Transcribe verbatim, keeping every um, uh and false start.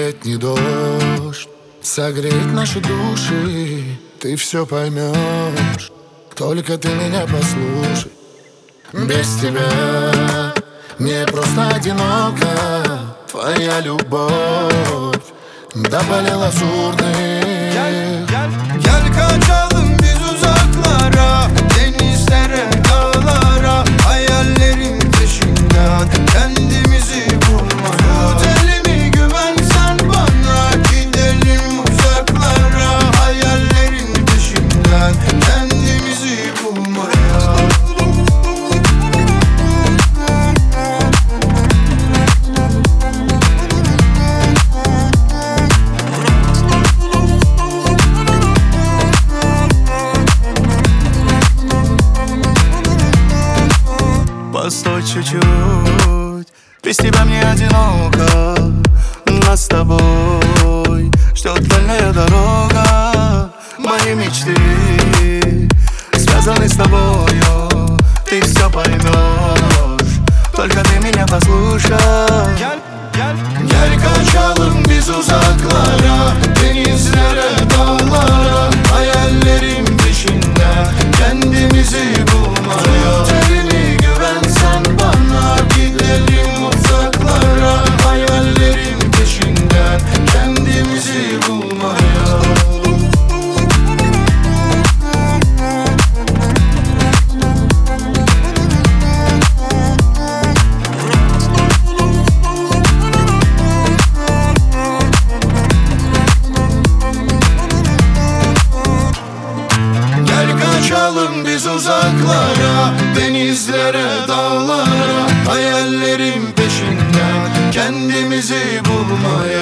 летний дождь согреет наши души. Ты все поймешь, только ты меня послушай. Без тебя мне просто одиноко. Твоя любовь до болел лазурный. Gel, gel, gel kaçalım biz uzaklara, denizlere, dağlara, hayallerin peşinden kendimizi bulmaya. Otelimi güven sen bana, gidelim uzaklara, hayallerin peşinden kendimizi bulmaya. Постой чуть-чуть, без тебя мне одиноко. Нас с тобой ждет дальняя дорога. Мои мечты связаны с тобою. Ты все поймешь, только ты меня послушай. Gel, gel, Gel kaçalım biz uzaklara, denizlere, dağlara, hayallerin peşinden kendimizi bulmaya. Otelimi güven sen bana, gidelim uzaklara, hayallerin peşinden kendimizi bulmaya. Gel kaçalım biz uzaklara, denizlere, dağlara, hayallerin peşinden kendimizi bulmaya.